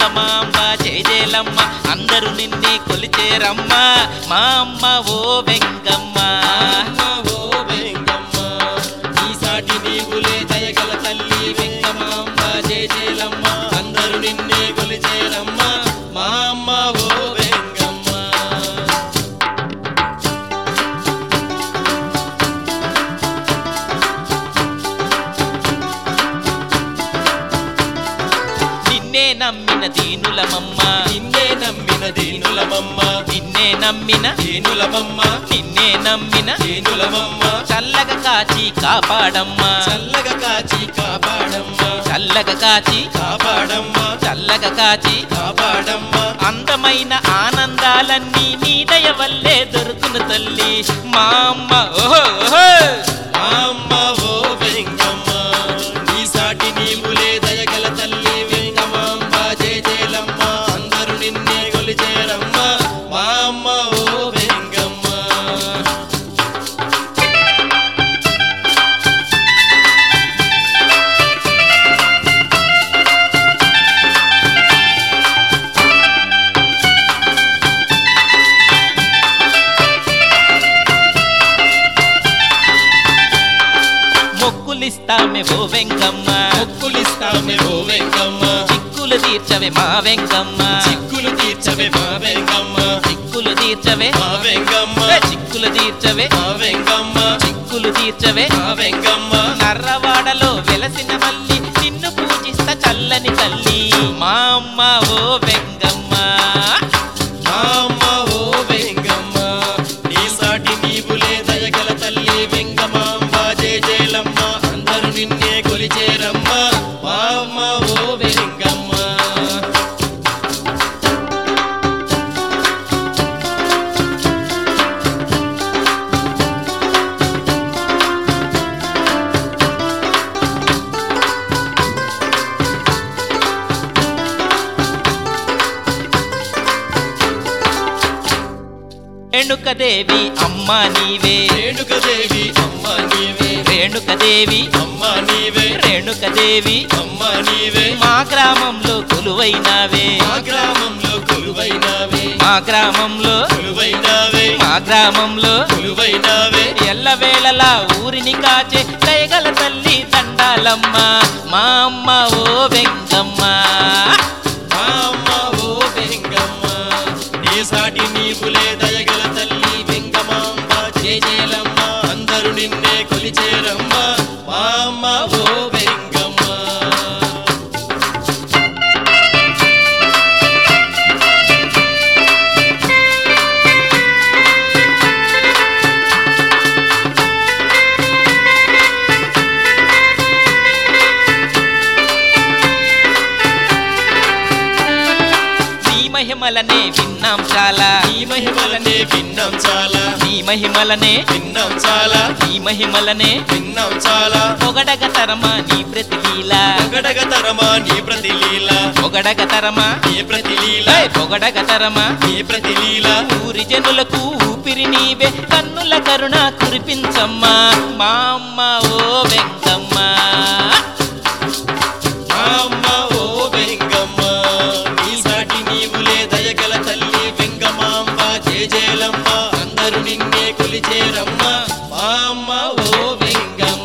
వెంగమాంబ జయజేలమ్మ అందరూ నిన్నే కొలిచేరమ్మ మా అమ్మ ఓ వెంగమ్మ ఓ వెంగమ్మ నీ సాటి నీవులే దయగల తల్లి వెంగమాంబ జయజేలమ్మ అందరూ నిన్నే కొలిచేరమ్మ మా అమ్మ ఓ వెంగమ్మ నిన్నే నమ్మిన దీనులమమ్మ నిన్నే నమ్మిన దీనులమమ్మ నిన్నే నమ్మిన దీనులమమ్మ నిన్నే నమ్మిన దీనులమమ్మ చల్లగా కాచి కాపాడమ్మా చల్లగా కాచి కాపాడమ్మ చల్లగా కాచి కాపాడమ్మ చల్లగా కాచి కాపాడమ్మ అందమైన ఆనందాలన్నీ నీ దయ వల్లే దొరుకును తల్లి మా అమ్మ ఓహో ఓహో మా అమ్మ ఓ వెంగమ్మ నీ సాటి నీవులే దయగల తల్లి వెంగమాంబ జయజేలమ్మ అందరూ నిన్నే కొలిచేరమ్మ మా అమ్మ ఓ వెంగమ్మ మొక్కులిస్తామే ఓ వెంగమ్మ మొక్కులిస్తామే ఓ వెంగమ్మ చిక్కులు తీర్చవే మా వెంగమ్మ చిక్కులు తీర్చవే మా వెంగమ్మ చిక్కులు తీర్చవే మా వెంగమ్మ చిక్కులు తీర్చవే మా వెంగమ్మ చిక్కులు తీర్చవే మా వెంగమ్మ నర్రవాడలో వెలసిన మల్లి నిన్ను పూజిస్తా చల్లని తల్లి మా అమ్మ ఓ వెంగమ్మ మా అమ్మ ఓ వెంగమ్మ నీ సాటి నీవులే దయగల తల్లి వెంగమాంబ జయజేలమ్మ అందరూ నిన్నే కొలిచేరమ్మ మా అమ్మ ఓ వెంగమ్మ రేణుకదేవి అమ్మ నీవే రేణుకదేవి అమ్మ నీవే రేణుకదేవి అమ్మ నీవే రేణుకదేవి అమ్మ నీవే మా గ్రామంలో కొలువైనావే మా గ్రామంలో కొలువైనావే మా గ్రామంలో కొలువైనావే మా గ్రామంలో కొలువైనావే ఎల్లవేళలా ఊరిని కాచే దయగల తల్లి దండాలమ్మ మా అమ్మ ఓ వెంగమ్మ మా అమ్మ ఓ వెంగమ్మ నీ సాటి నీవులే దయగల తల్లి వెంగమాంబ జయజేలమ్మ అందరూ నిన్నే కొలిచేరమ్మ మా అమ్మ ఓ వెంగమ్మ నీ మహిమలనే విన్నాం చాలా నీ మహిమలనే విన్నాం చాలా నీ మహిమలనే విన్నాం చాలా నీ మహిమలనే విన్నాం చాలా పొగడగ తరమా నీ ప్రతిలీల పొగడగ తరమా నీ ప్రతిలీల పొగడగ తరమా నీ ప్రతిలీల పొగడగ తరమా నీ ప్రతిలీల ఊరి జనులకు ఊపిరి నీవే కన్నుల కరుణ కురిపించమ్మా మా అమ్మ ఓ వెంకమ్మ మా అమ్మ ఓ వెంగమ్మ నీ సాటి నీవులే దయగల తల్లి వెంగమాంబ జయజేలమ్మ అందరూ నిన్నే కొలిచేరమ్మ మా అమ్మ ఓ వెంగమ్మ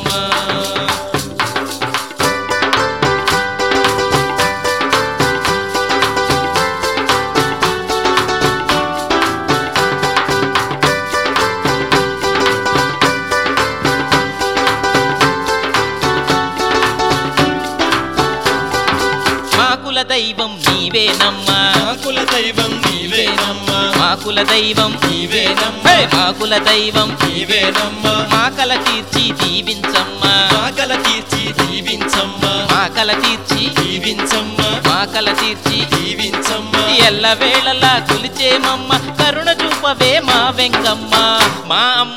మా కుల దైవం నీవేనమ్మా మా కుల దైవం నీవేనమ్మా మా కుల దైవం నీవేనమ్మా మా కుల దైవం నీవేనమ్మా మా కల తీర్చి దీవించమ్మా మా కల తీర్చి దీవించమ్మా మా కల తీర్చి దీవించమ్మా మా కల తీర్చి దీవించమ్మా ఎల్ల వేళలా కొలిచేమమ్మ కరుణ చూపవే మా వెంగమ్మ మా అమ్మ